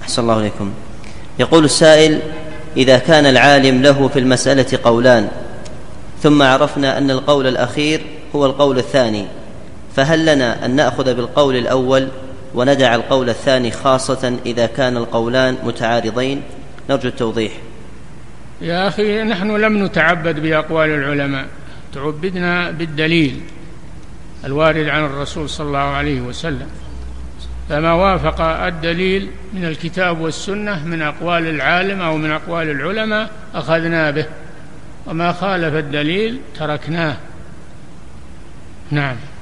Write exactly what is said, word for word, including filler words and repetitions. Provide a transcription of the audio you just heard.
أحسن الله عليكم. يقول السائل: إذا كان العالم له في المسألة قولان ثم عرفنا أن القول الأخير هو القول الثاني، فهل لنا أن نأخذ بالقول الأول وندع القول الثاني، خاصة إذا كان القولان متعارضين؟ نرجو التوضيح. يا أخي، نحن لم نتعبد بأقوال العلماء، تعبدنا بالدليل الوارد عن الرسول صلى الله عليه وسلم، فما وافق الدليل من الكتاب والسنة من أقوال العالم أو من أقوال العلماء أخذنا به، وما خالف الدليل تركناه. نعم.